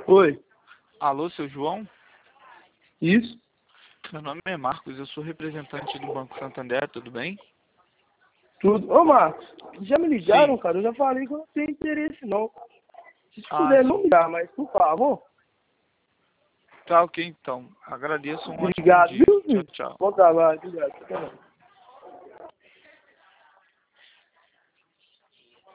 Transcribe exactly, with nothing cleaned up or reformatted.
Oi. Alô, seu João? Isso? Meu nome é Marcos, eu sou representante do Banco Santander, tudo bem? Tudo. Ô, Marcos, já me ligaram, Sim. cara? Eu já falei que eu não tenho interesse, não. Se Ah, puder sim. não ligar, mas por favor. Tá ok, então. Agradeço, um ótimo Obrigado, dia. viu, Tchau, filho? tchau. Bom trabalho, obrigado. Até mais.